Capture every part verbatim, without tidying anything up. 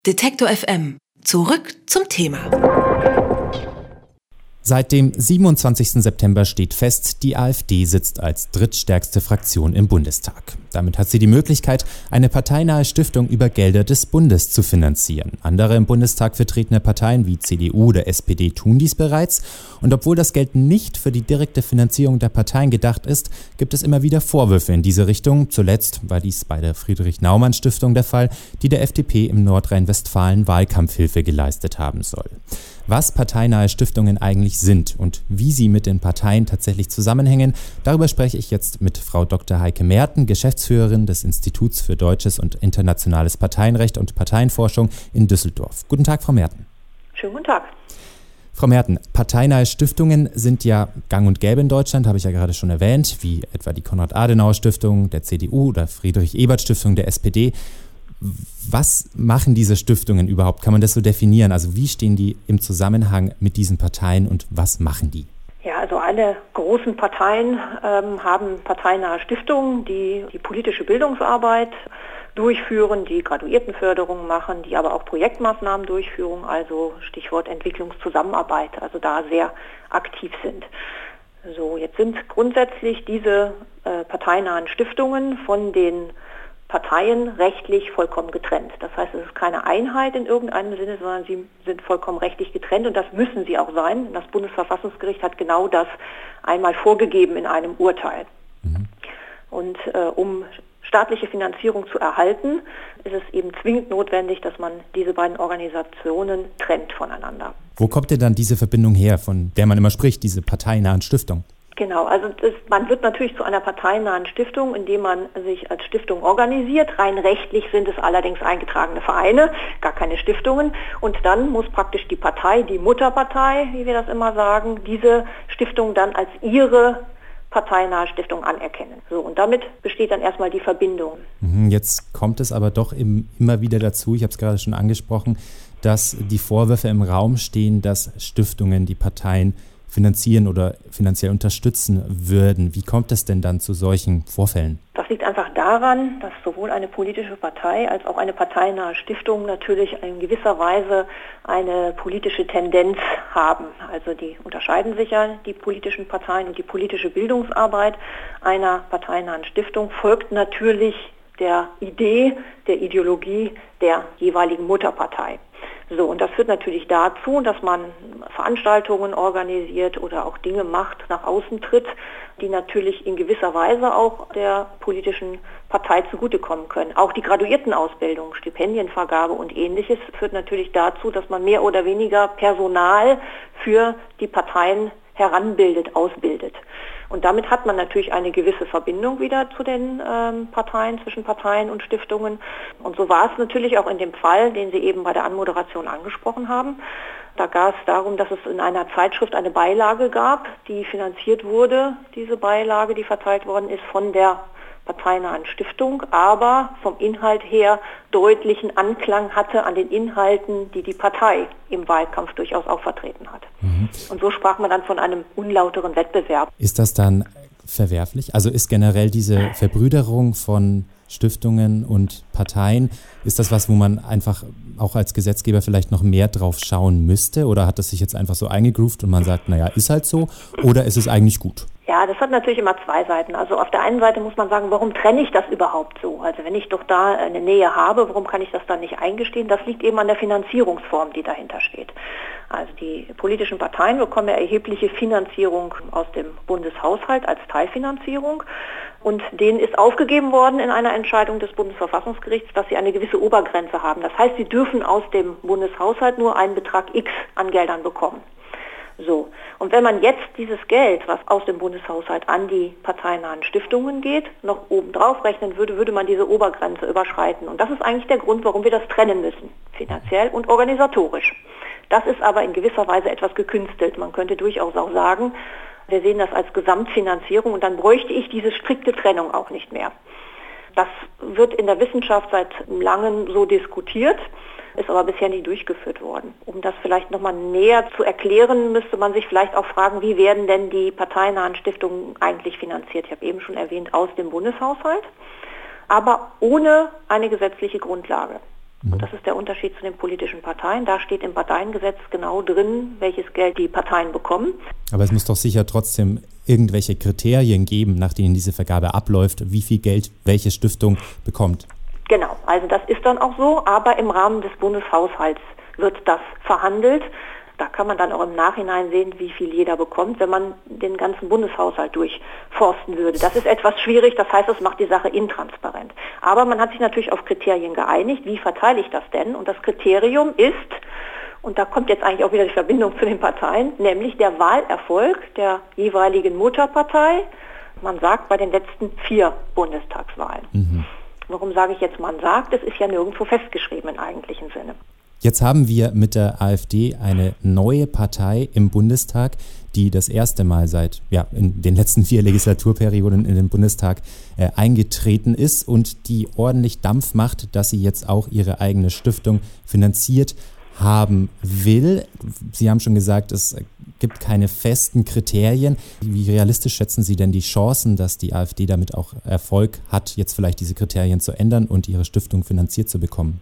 Detektor F M. Zurück zum Thema. Seit dem siebenundzwanzigsten September steht fest, die AfD sitzt als drittstärkste Fraktion im Bundestag. Damit hat sie die Möglichkeit, eine parteinahe Stiftung über Gelder des Bundes zu finanzieren. Andere im Bundestag vertretene Parteien wie C D U oder S P D tun dies bereits. Und obwohl das Geld nicht für die direkte Finanzierung der Parteien gedacht ist, gibt es immer wieder Vorwürfe in diese Richtung. Zuletzt war dies bei der Friedrich-Naumann-Stiftung der Fall, die der F D P im Nordrhein-Westfalen Wahlkampfhilfe geleistet haben soll. Was parteinahe Stiftungen eigentlich sind und wie sie mit den Parteien tatsächlich zusammenhängen, darüber spreche ich jetzt mit Frau Doktor Heike Merten, Geschäftsführerin des Instituts für Deutsches und Internationales Parteienrecht und Parteienforschung in Düsseldorf. Guten Tag, Frau Merten. Schönen guten Tag. Frau Merten, parteinahe Stiftungen sind ja gang und gäbe in Deutschland, habe ich ja gerade schon erwähnt, wie etwa die Konrad-Adenauer-Stiftung der C D U oder Friedrich-Ebert-Stiftung der S P D. Was machen diese Stiftungen überhaupt? Kann man das so definieren? Also wie stehen die im Zusammenhang mit diesen Parteien und was machen die? Ja, also alle großen Parteien ähm, haben parteinahe Stiftungen, die die politische Bildungsarbeit durchführen, die Graduiertenförderung machen, die aber auch Projektmaßnahmen durchführen, also Stichwort Entwicklungszusammenarbeit, also da sehr aktiv sind. So, jetzt sind grundsätzlich diese äh, parteinahen Stiftungen von den Parteien rechtlich vollkommen getrennt. Das heißt, es ist keine Einheit in irgendeinem Sinne, sondern sie sind vollkommen rechtlich getrennt und das müssen sie auch sein. Das Bundesverfassungsgericht hat genau das einmal vorgegeben in einem Urteil. Mhm. Und äh, um staatliche Finanzierung zu erhalten, ist es eben zwingend notwendig, dass man diese beiden Organisationen trennt voneinander. Wo kommt denn dann diese Verbindung her, von der man immer spricht, diese parteinahen Stiftungen? Genau, also das, man wird natürlich zu einer parteinahen Stiftung, indem man sich als Stiftung organisiert. Rein rechtlich sind es allerdings eingetragene Vereine, gar keine Stiftungen. Und dann muss praktisch die Partei, die Mutterpartei, wie wir das immer sagen, diese Stiftung dann als ihre parteinahe Stiftung anerkennen. So, und damit besteht dann erstmal die Verbindung. Jetzt kommt es aber doch im, immer wieder dazu, ich habe es gerade schon angesprochen, dass die Vorwürfe im Raum stehen, dass Stiftungen die Parteien finanzieren oder finanziell unterstützen würden. Wie kommt es denn dann zu solchen Vorfällen? Das liegt einfach daran, dass sowohl eine politische Partei als auch eine parteinahe Stiftung natürlich in gewisser Weise eine politische Tendenz haben. Also die unterscheiden sich ja, die politischen Parteien, und die politische Bildungsarbeit einer parteinahen Stiftung folgt natürlich der Idee, der Ideologie der jeweiligen Mutterpartei. So, und das führt natürlich dazu, dass man Veranstaltungen organisiert oder auch Dinge macht, nach außen tritt, die natürlich in gewisser Weise auch der politischen Partei zugutekommen können. Auch die Graduiertenausbildung, Stipendienvergabe und Ähnliches führt natürlich dazu, dass man mehr oder weniger Personal für die Parteien heranbildet, ausbildet. Und damit hat man natürlich eine gewisse Verbindung wieder zu den ähm, Parteien, zwischen Parteien und Stiftungen. Und so war es natürlich auch in dem Fall, den Sie eben bei der Anmoderation angesprochen haben. Da gab es darum, dass es in einer Zeitschrift eine Beilage gab, die finanziert wurde, diese Beilage, die verteilt worden ist von der parteinahen Stiftung, aber vom Inhalt her deutlichen Anklang hatte an den Inhalten, die die Partei im Wahlkampf durchaus auch vertreten hat. Mhm. Und so sprach man dann von einem unlauteren Wettbewerb. Ist das dann verwerflich? Also ist generell diese Verbrüderung von Stiftungen und Parteien, ist das was, wo man einfach auch als Gesetzgeber vielleicht noch mehr drauf schauen müsste? Oder hat das sich jetzt einfach so eingegroovt und man sagt, naja, ist halt so? Oder ist es eigentlich gut? Ja, das hat natürlich immer zwei Seiten. Also auf der einen Seite muss man sagen, warum trenne ich das überhaupt so? Also wenn ich doch da eine Nähe habe, warum kann ich das dann nicht eingestehen? Das liegt eben an der Finanzierungsform, die dahinter steht. Also die politischen Parteien bekommen ja erhebliche Finanzierung aus dem Bundeshaushalt als Teilfinanzierung. Und denen ist aufgegeben worden in einer Entscheidung des Bundesverfassungsgerichts, dass sie eine gewisse Obergrenze haben. Das heißt, sie dürfen aus dem Bundeshaushalt nur einen Betrag X an Geldern bekommen. So. Und wenn man jetzt dieses Geld, was aus dem Bundeshaushalt an die parteinahen Stiftungen geht, noch obendrauf rechnen würde, würde man diese Obergrenze überschreiten. Und das ist eigentlich der Grund, warum wir das trennen müssen, finanziell und organisatorisch. Das ist aber in gewisser Weise etwas gekünstelt. Man könnte durchaus auch sagen, wir sehen das als Gesamtfinanzierung und dann bräuchte ich diese strikte Trennung auch nicht mehr. Das wird in der Wissenschaft seit langem so diskutiert, ist aber bisher nicht durchgeführt worden. Um das vielleicht nochmal näher zu erklären, müsste man sich vielleicht auch fragen, wie werden denn die parteinahen Stiftungen eigentlich finanziert? Ich habe eben schon erwähnt, aus dem Bundeshaushalt, aber ohne eine gesetzliche Grundlage. Mhm. Und das ist der Unterschied zu den politischen Parteien. Da steht im Parteiengesetz genau drin, welches Geld die Parteien bekommen. Aber es muss doch sicher trotzdem irgendwelche Kriterien geben, nach denen diese Vergabe abläuft, wie viel Geld welche Stiftung bekommt. Genau, also das ist dann auch so, aber im Rahmen des Bundeshaushalts wird das verhandelt. Da kann man dann auch im Nachhinein sehen, wie viel jeder bekommt, wenn man den ganzen Bundeshaushalt durchforsten würde. Das ist etwas schwierig, das heißt, das macht die Sache intransparent. Aber man hat sich natürlich auf Kriterien geeinigt. Wie verteile ich das denn? Und das Kriterium ist, und da kommt jetzt eigentlich auch wieder die Verbindung zu den Parteien, nämlich der Wahlerfolg der jeweiligen Mutterpartei. Man sagt bei den letzten vier Bundestagswahlen. Mhm. Warum sage ich jetzt, man sagt? Es ist ja nirgendwo festgeschrieben im eigentlichen Sinne. Jetzt haben wir mit der AfD eine neue Partei im Bundestag, die das erste Mal seit ja, in den letzten vier Legislaturperioden in den Bundestag äh, eingetreten ist und die ordentlich Dampf macht, dass sie jetzt auch ihre eigene Stiftung finanziert haben will. Sie haben schon gesagt, es gibt keine festen Kriterien. Wie realistisch schätzen Sie denn die Chancen, dass die AfD damit auch Erfolg hat, jetzt vielleicht diese Kriterien zu ändern und ihre Stiftung finanziert zu bekommen?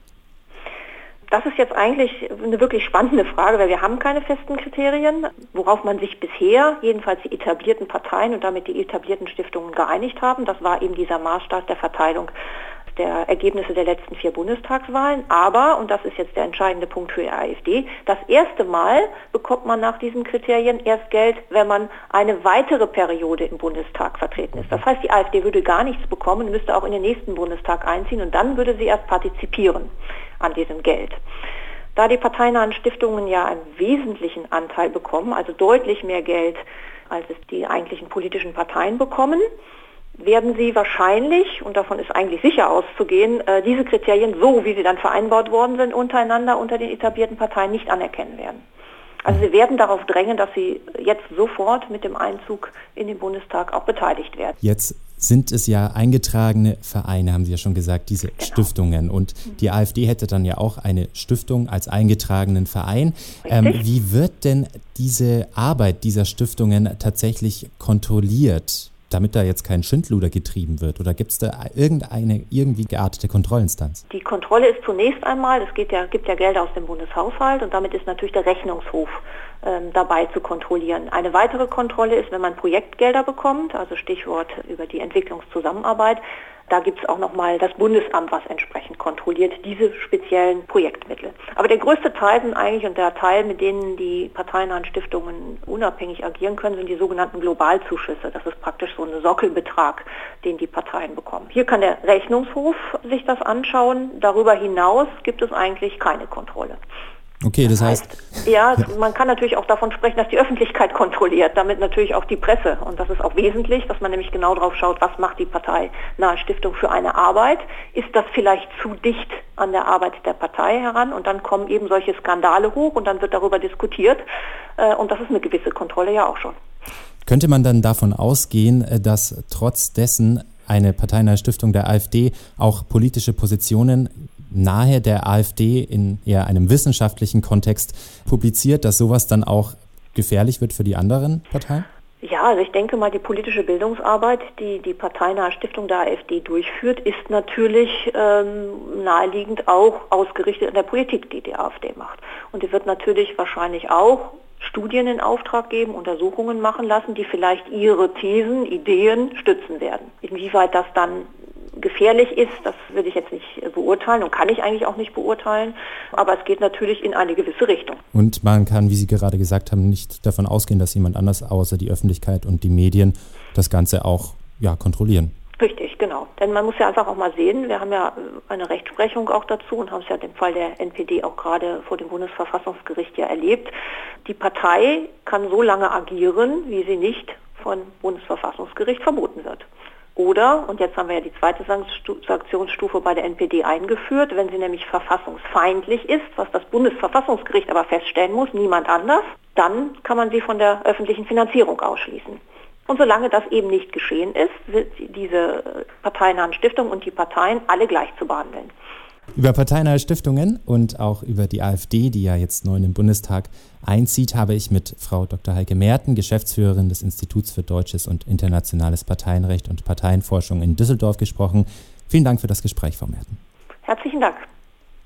Das ist jetzt eigentlich eine wirklich spannende Frage, weil wir haben keine festen Kriterien, worauf man sich bisher, jedenfalls die etablierten Parteien und damit die etablierten Stiftungen geeinigt haben. Das war eben dieser Maßstab der Verteilung der Ergebnisse der letzten vier Bundestagswahlen. Aber, und das ist jetzt der entscheidende Punkt für die AfD, das erste Mal bekommt man nach diesen Kriterien erst Geld, wenn man eine weitere Periode im Bundestag vertreten ist. Das heißt, die AfD würde gar nichts bekommen, müsste auch in den nächsten Bundestag einziehen und dann würde sie erst partizipieren an diesem Geld. Da die parteinahen Stiftungen ja einen wesentlichen Anteil bekommen, also deutlich mehr Geld, als es die eigentlichen politischen Parteien bekommen, werden sie wahrscheinlich, und davon ist eigentlich sicher auszugehen, diese Kriterien, so wie sie dann vereinbart worden sind, untereinander unter den etablierten Parteien nicht anerkennen werden. Also sie werden darauf drängen, dass sie jetzt sofort mit dem Einzug in den Bundestag auch beteiligt werden. Jetzt sind es ja eingetragene Vereine, haben Sie ja schon gesagt, diese genau. Stiftungen. Und die AfD hätte dann ja auch eine Stiftung als eingetragenen Verein. Ähm, wie wird denn diese Arbeit dieser Stiftungen tatsächlich kontrolliert, damit da jetzt kein Schindluder getrieben wird? Oder gibt es da irgendeine irgendwie geartete Kontrollinstanz? Die Kontrolle ist zunächst einmal, es geht ja, gibt ja Gelder aus dem Bundeshaushalt und damit ist natürlich der Rechnungshof ähm, dabei zu kontrollieren. Eine weitere Kontrolle ist, wenn man Projektgelder bekommt, also Stichwort über die Entwicklungszusammenarbeit. Da gibt es auch nochmal das Bundesamt, was entsprechend kontrolliert diese speziellen Projektmittel. Aber der größte Teil sind eigentlich, und der Teil, mit denen die parteinahen Stiftungen unabhängig agieren können, sind die sogenannten Globalzuschüsse. Das ist praktisch so ein Sockelbetrag, den die Parteien bekommen. Hier kann der Rechnungshof sich das anschauen. Darüber hinaus gibt es eigentlich keine Kontrolle. Okay, das heißt... Ja, man kann natürlich auch davon sprechen, dass die Öffentlichkeit kontrolliert, damit natürlich auch die Presse. Und das ist auch wesentlich, dass man nämlich genau drauf schaut, was macht die parteinahe Stiftung für eine Arbeit. Ist das vielleicht zu dicht an der Arbeit der Partei heran? Und dann kommen eben solche Skandale hoch und dann wird darüber diskutiert. Und das ist eine gewisse Kontrolle ja auch schon. Könnte man dann davon ausgehen, dass trotz dessen eine parteinahe Stiftung der AfD auch politische Positionen nahe der AfD in eher einem wissenschaftlichen Kontext publiziert, dass sowas dann auch gefährlich wird für die anderen Parteien? Ja, also ich denke mal, die politische Bildungsarbeit, die die parteinahe Stiftung der AfD durchführt, ist natürlich ähm, naheliegend auch ausgerichtet an der Politik, die die AfD macht. Und die wird natürlich wahrscheinlich auch Studien in Auftrag geben, Untersuchungen machen lassen, die vielleicht ihre Thesen, Ideen stützen werden. Inwieweit das dann gefährlich ist, das will ich jetzt nicht beurteilen und kann ich eigentlich auch nicht beurteilen, aber es geht natürlich in eine gewisse Richtung. Und man kann, wie Sie gerade gesagt haben, nicht davon ausgehen, dass jemand anders außer die Öffentlichkeit und die Medien das Ganze auch ja, kontrollieren. Richtig, genau. Denn man muss ja einfach auch mal sehen, wir haben ja eine Rechtsprechung auch dazu und haben es ja im Fall der N P D auch gerade vor dem Bundesverfassungsgericht ja erlebt. Die Partei kann so lange agieren, wie sie nicht vom Bundesverfassungsgericht verboten wird. Oder, und jetzt haben wir ja die zweite Sanktionsstufe bei der N P D eingeführt, wenn sie nämlich verfassungsfeindlich ist, was das Bundesverfassungsgericht aber feststellen muss, niemand anders, dann kann man sie von der öffentlichen Finanzierung ausschließen. Und solange das eben nicht geschehen ist, sind diese parteinahen Stiftungen und die Parteien alle gleich zu behandeln. Über parteinahe Stiftungen und auch über die AfD, die ja jetzt neu in den Bundestag einzieht, habe ich mit Frau Doktor Heike Merten, Geschäftsführerin des Instituts für Deutsches und Internationales Parteienrecht und Parteienforschung in Düsseldorf gesprochen. Vielen Dank für das Gespräch, Frau Merten. Herzlichen Dank.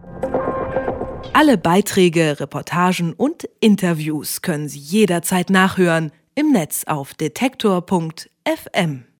Alle Beiträge, Reportagen und Interviews können Sie jederzeit nachhören im Netz auf detektor punkt f m.